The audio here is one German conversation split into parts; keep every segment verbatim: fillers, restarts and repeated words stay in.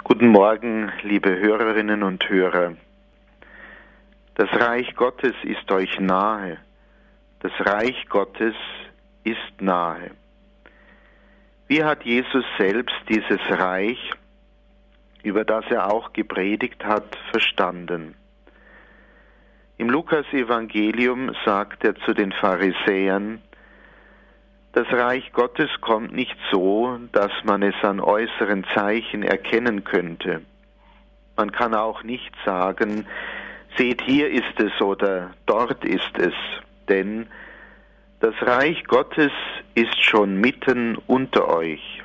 Guten Morgen, liebe Hörerinnen und Hörer. Das Reich Gottes ist euch nahe. Das Reich Gottes ist nahe. Wie hat Jesus selbst dieses Reich, über das er auch gepredigt hat, verstanden? Im Lukas-Evangelium sagt er zu den Pharisäern: Das Reich Gottes kommt nicht so, dass man es an äußeren Zeichen erkennen könnte. Man kann auch nicht sagen, seht, hier ist es oder dort ist es, denn das Reich Gottes ist schon mitten unter euch.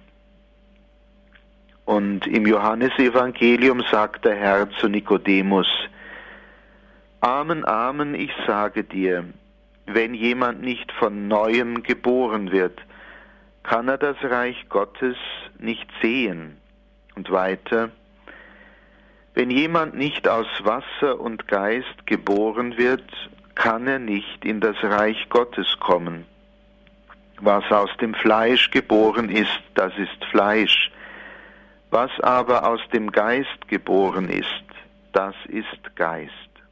Und im Johannesevangelium sagt der Herr zu Nikodemus: Amen, Amen, ich sage dir, wenn jemand nicht von Neuem geboren wird, kann er das Reich Gottes nicht sehen. Und weiter: Wenn jemand nicht aus Wasser und Geist geboren wird, kann er nicht in das Reich Gottes kommen. Was aus dem Fleisch geboren ist, das ist Fleisch. Was aber aus dem Geist geboren ist, das ist Geist.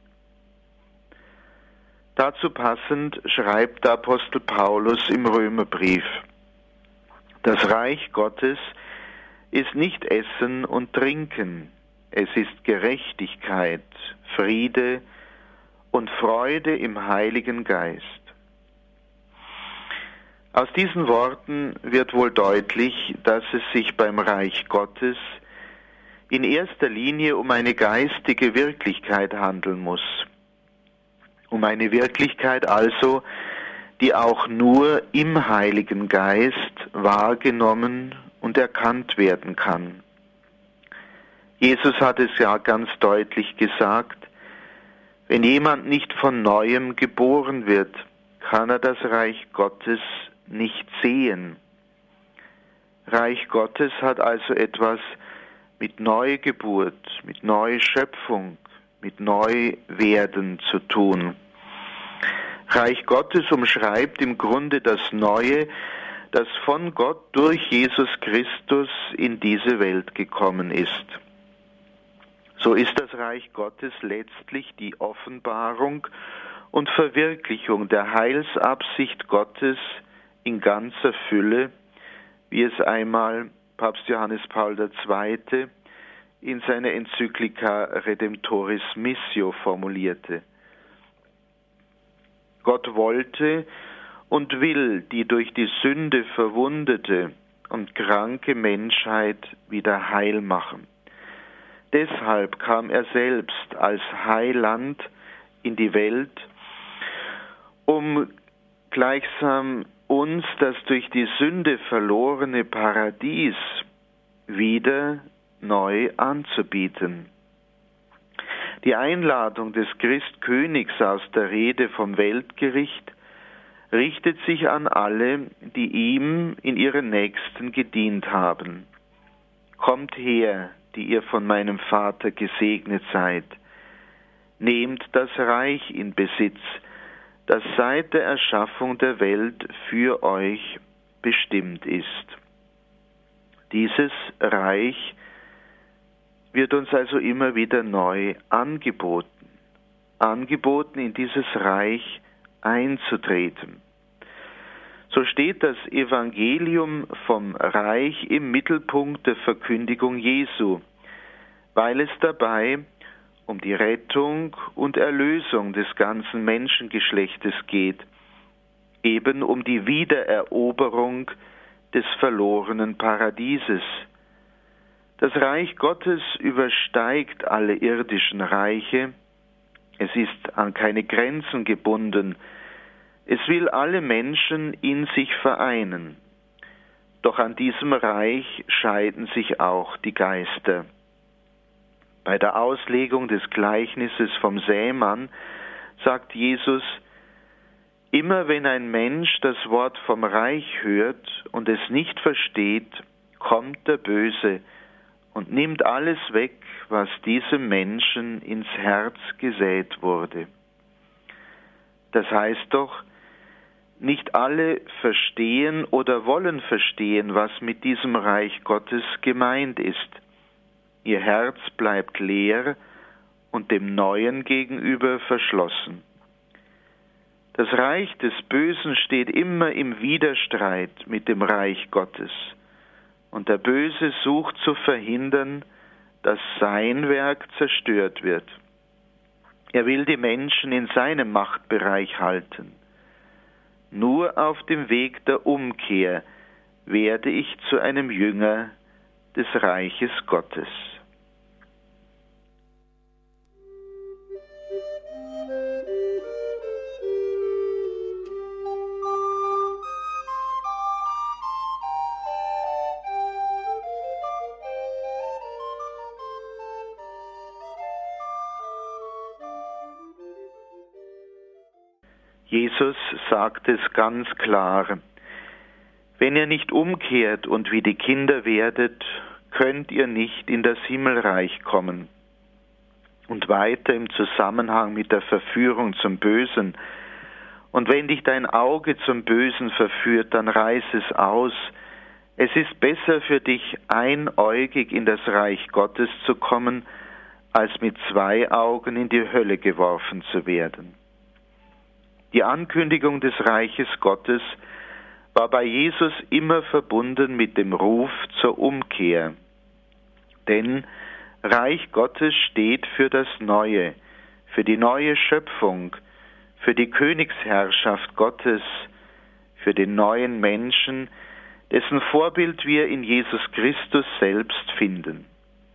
Dazu passend schreibt der Apostel Paulus im Römerbrief: Das Reich Gottes ist nicht Essen und Trinken, es ist Gerechtigkeit, Friede und Freude im Heiligen Geist. Aus diesen Worten wird wohl deutlich, dass es sich beim Reich Gottes in erster Linie um eine geistige Wirklichkeit handeln muss. Um eine Wirklichkeit also, die auch nur im Heiligen Geist wahrgenommen und erkannt werden kann. Jesus hat es ja ganz deutlich gesagt: Wenn jemand nicht von Neuem geboren wird, kann er das Reich Gottes nicht sehen. Reich Gottes hat also etwas mit Neugeburt, mit Neuschöpfung, mit Neuwerden zu tun. Reich Gottes umschreibt im Grunde das Neue, das von Gott durch Jesus Christus in diese Welt gekommen ist. So ist das Reich Gottes letztlich die Offenbarung und Verwirklichung der Heilsabsicht Gottes in ganzer Fülle, wie es einmal Papst Johannes Paul der Zweite in seiner Enzyklika Redemptoris Missio formulierte. Gott wollte und will die durch die Sünde verwundete und kranke Menschheit wieder heil machen. Deshalb kam er selbst als Heiland in die Welt, um gleichsam uns das durch die Sünde verlorene Paradies wieder neu anzubieten. Die Einladung des Christkönigs aus der Rede vom Weltgericht richtet sich an alle, die ihm in ihren Nächsten gedient haben. Kommt her, die ihr von meinem Vater gesegnet seid. Nehmt das Reich in Besitz, das seit der Erschaffung der Welt für euch bestimmt ist. Dieses Reich wird uns also immer wieder neu angeboten, angeboten, in dieses Reich einzutreten. So steht das Evangelium vom Reich im Mittelpunkt der Verkündigung Jesu, weil es dabei um die Rettung und Erlösung des ganzen Menschengeschlechtes geht, eben um die Wiedereroberung des verlorenen Paradieses. Das Reich Gottes übersteigt alle irdischen Reiche, es ist an keine Grenzen gebunden, es will alle Menschen in sich vereinen. Doch an diesem Reich scheiden sich auch die Geister. Bei der Auslegung des Gleichnisses vom Sämann sagt Jesus: Immer wenn ein Mensch das Wort vom Reich hört und es nicht versteht, kommt der Böse und nimmt alles weg, was diesem Menschen ins Herz gesät wurde. Das heißt doch, nicht alle verstehen oder wollen verstehen, was mit diesem Reich Gottes gemeint ist. ihr Herz bleibt leer und dem Neuen gegenüber verschlossen. Das Reich des Bösen steht immer im Widerstreit mit dem Reich Gottes, und der Böse sucht zu verhindern, dass sein Werk zerstört wird. Er will die Menschen in seinem Machtbereich halten. Nur auf dem Weg der Umkehr werde ich zu einem Jünger des Reiches Gottes. Jesus sagt es ganz klar: Wenn ihr nicht umkehrt und wie die Kinder werdet, könnt ihr nicht in das Himmelreich kommen. Und weiter im Zusammenhang mit der Verführung zum Bösen: Und wenn dich dein Auge zum Bösen verführt, dann reiß es aus. Es ist besser für dich, einäugig in das Reich Gottes zu kommen, als mit zwei Augen in die Hölle geworfen zu werden. Die Ankündigung des Reiches Gottes war bei Jesus immer verbunden mit dem Ruf zur Umkehr. Denn Reich Gottes steht für das Neue, für die neue Schöpfung, für die Königsherrschaft Gottes, für den neuen Menschen, dessen Vorbild wir in Jesus Christus selbst finden.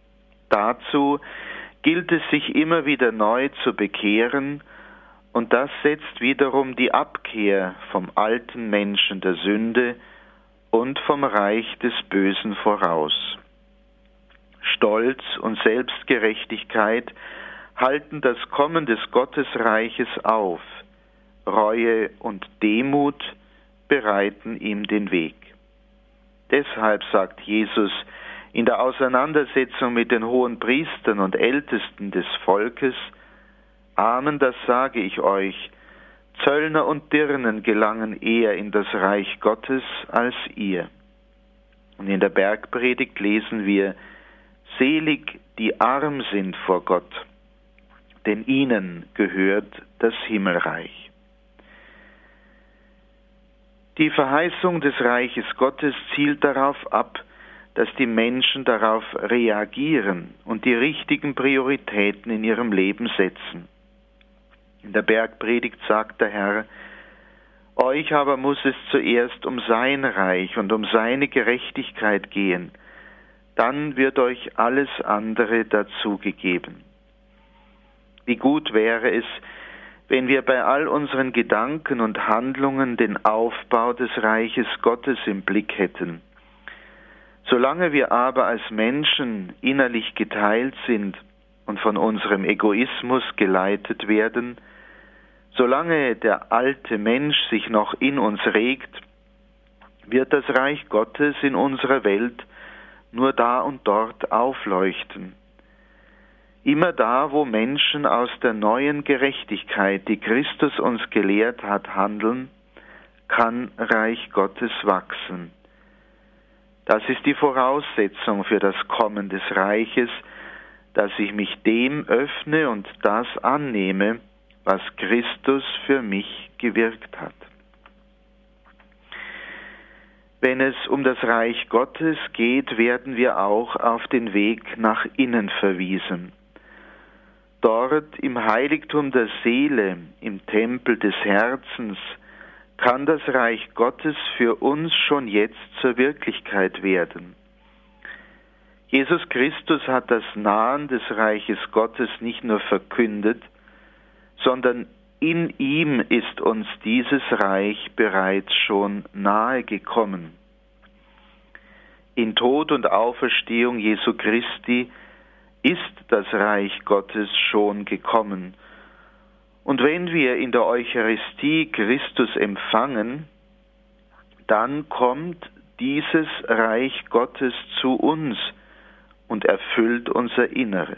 Dazu gilt es, sich immer wieder neu zu bekehren, und das setzt wiederum die Abkehr vom alten Menschen der Sünde und vom Reich des Bösen voraus. Stolz und Selbstgerechtigkeit halten das Kommen des Gottesreiches auf. Reue und Demut bereiten ihm den Weg. Deshalb sagt Jesus in der Auseinandersetzung mit den Hohenpriestern und Ältesten des Volkes: Amen, das sage ich euch, Zöllner und Dirnen gelangen eher in das Reich Gottes als ihr. Und in der Bergpredigt lesen wir: Selig, die arm sind vor Gott, denn ihnen gehört das Himmelreich. Die Verheißung des Reiches Gottes zielt darauf ab, dass die Menschen darauf reagieren und die richtigen Prioritäten in ihrem Leben setzen. In der Bergpredigt sagt der Herr: Euch aber muss es zuerst um sein Reich und um seine Gerechtigkeit gehen, dann wird euch alles andere dazugegeben. Wie gut wäre es, wenn wir bei all unseren Gedanken und Handlungen den Aufbau des Reiches Gottes im Blick hätten. Solange wir aber als Menschen innerlich geteilt sind und von unserem Egoismus geleitet werden, solange der alte Mensch sich noch in uns regt, wird das Reich Gottes in unserer Welt nur da und dort aufleuchten. Immer da, wo Menschen aus der neuen Gerechtigkeit, die Christus uns gelehrt hat, handeln, kann Reich Gottes wachsen. Das ist die Voraussetzung für das Kommen des Reiches, dass ich mich dem öffne und das annehme, was Christus für mich gewirkt hat. Wenn es um das Reich Gottes geht, werden wir auch auf den Weg nach innen verwiesen. Dort im Heiligtum der Seele, im Tempel des Herzens, kann das Reich Gottes für uns schon jetzt zur Wirklichkeit werden. Jesus Christus hat das Nahen des Reiches Gottes nicht nur verkündet, sondern in ihm ist uns dieses Reich bereits schon nahe gekommen. In Tod und Auferstehung Jesu Christi ist das Reich Gottes schon gekommen. Und wenn wir in der Eucharistie Christus empfangen, dann kommt dieses Reich Gottes zu uns und erfüllt unser Inneres.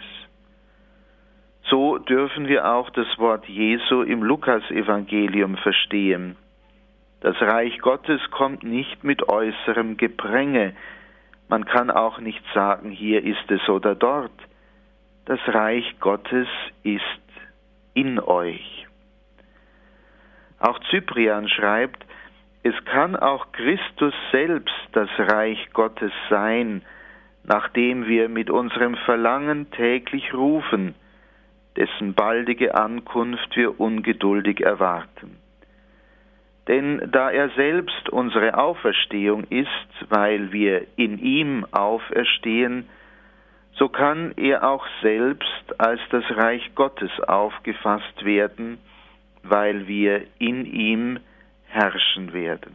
So dürfen wir auch das Wort Jesu im Lukasevangelium verstehen. Das Reich Gottes kommt nicht mit äußerem Gepränge, Man kann auch nicht sagen, hier ist es oder dort. Das Reich Gottes ist in euch. Auch Cyprian schreibt, es kann auch Christus selbst das Reich Gottes sein, nachdem wir mit unserem Verlangen täglich rufen, dessen baldige Ankunft wir ungeduldig erwarten. Denn da er selbst unsere Auferstehung ist, weil wir in ihm auferstehen, so kann er auch selbst als das Reich Gottes aufgefasst werden, weil wir in ihm herrschen werden.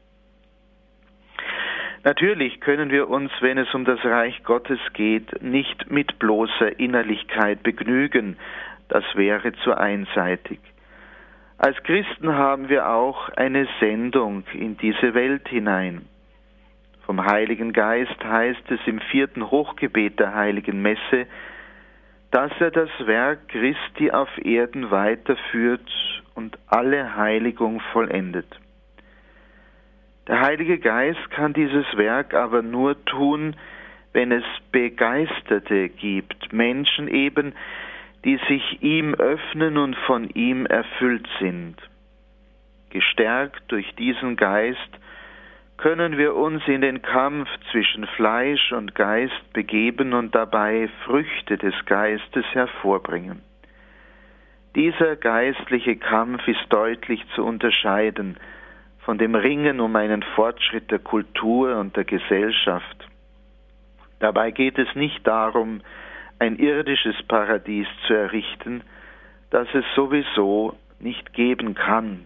Natürlich können wir uns, wenn es um das Reich Gottes geht, nicht mit bloßer Innerlichkeit begnügen. Das wäre zu einseitig. Als Christen haben wir auch eine Sendung in diese Welt hinein. Vom Heiligen Geist heißt es im vierten Hochgebet der Heiligen Messe, dass er das Werk Christi auf Erden weiterführt und alle Heiligung vollendet. Der Heilige Geist kann dieses Werk aber nur tun, wenn es Begeisterte gibt, Menschen eben, die sich ihm öffnen und von ihm erfüllt sind. Gestärkt durch diesen Geist können wir uns in den Kampf zwischen Fleisch und Geist begeben und dabei Früchte des Geistes hervorbringen. Dieser geistliche Kampf ist deutlich zu unterscheiden von dem Ringen um einen Fortschritt der Kultur und der Gesellschaft. Dabei geht es nicht darum, ein irdisches Paradies zu errichten, das es sowieso nicht geben kann.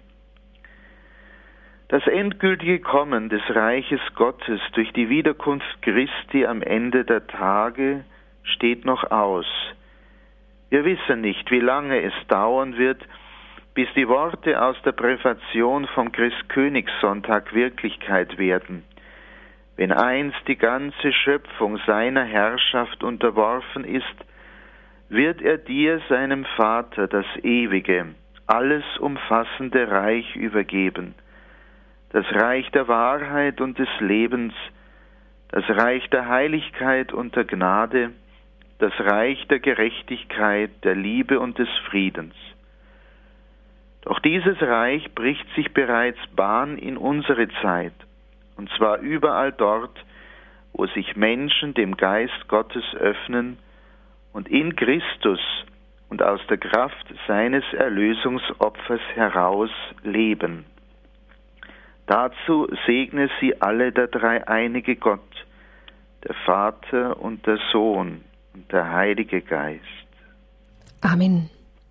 Das endgültige Kommen des Reiches Gottes durch die Wiederkunft Christi am Ende der Tage steht noch aus. Wir wissen nicht, wie lange es dauern wird, bis die Worte aus der Präfation vom Christkönigssonntag Wirklichkeit werden. Wenn einst die ganze Schöpfung seiner Herrschaft unterworfen ist, wird er dir, seinem Vater, das ewige, alles umfassende Reich übergeben. Das Reich der Wahrheit und des Lebens, das Reich der Heiligkeit und der Gnade, das Reich der Gerechtigkeit, der Liebe und des Friedens. Doch dieses Reich bricht sich bereits Bahn in unsere Zeit, und zwar überall dort, wo sich Menschen dem Geist Gottes öffnen und in Christus und aus der Kraft seines Erlösungsopfers heraus leben. Dazu segne sie alle der dreieinige Gott, der Vater und der Sohn und der Heilige Geist. Amen.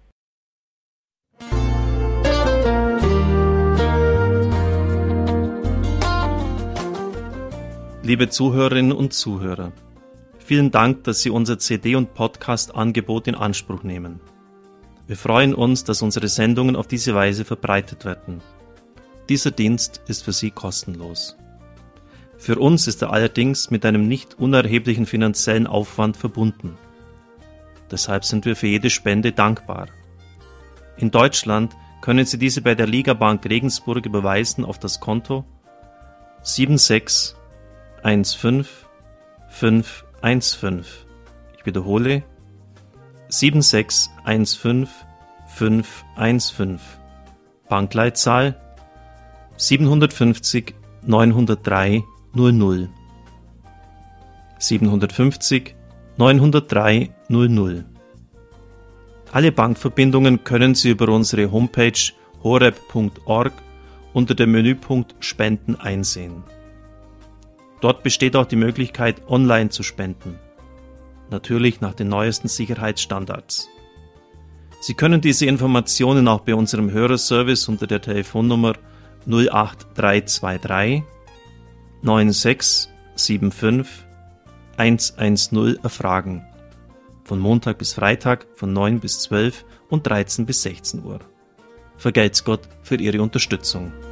Liebe Zuhörerinnen und Zuhörer, vielen Dank, dass Sie unser C D- und Podcast-Angebot in Anspruch nehmen. Wir freuen uns, dass unsere Sendungen auf diese Weise verbreitet werden. Dieser Dienst ist für Sie kostenlos. Für uns ist er allerdings mit einem nicht unerheblichen finanziellen Aufwand verbunden. Deshalb sind wir für jede Spende dankbar. In Deutschland können Sie diese bei der Ligabank Regensburg überweisen auf das Konto sieben sechs eins fünf fünf eins fünf. Ich wiederhole sieben sechs eins fünf fünf eins fünf. Bankleitzahl siebenhundertfünfzig neunhundertdrei null null. siebenhundertfünfzig neunhundertdrei null null. Alle Bankverbindungen können Sie über unsere Homepage horeb punkt org unter dem Menüpunkt Spenden einsehen. Dort besteht auch die Möglichkeit, online zu spenden. Natürlich nach den neuesten Sicherheitsstandards. Sie können diese Informationen auch bei unserem Hörerservice unter der Telefonnummer null acht drei zwei drei neun sechs sieben fünf eins eins null erfragen. Von Montag bis Freitag von neun bis zwölf und dreizehn bis sechzehn Uhr. Vergelt's Gott für Ihre Unterstützung.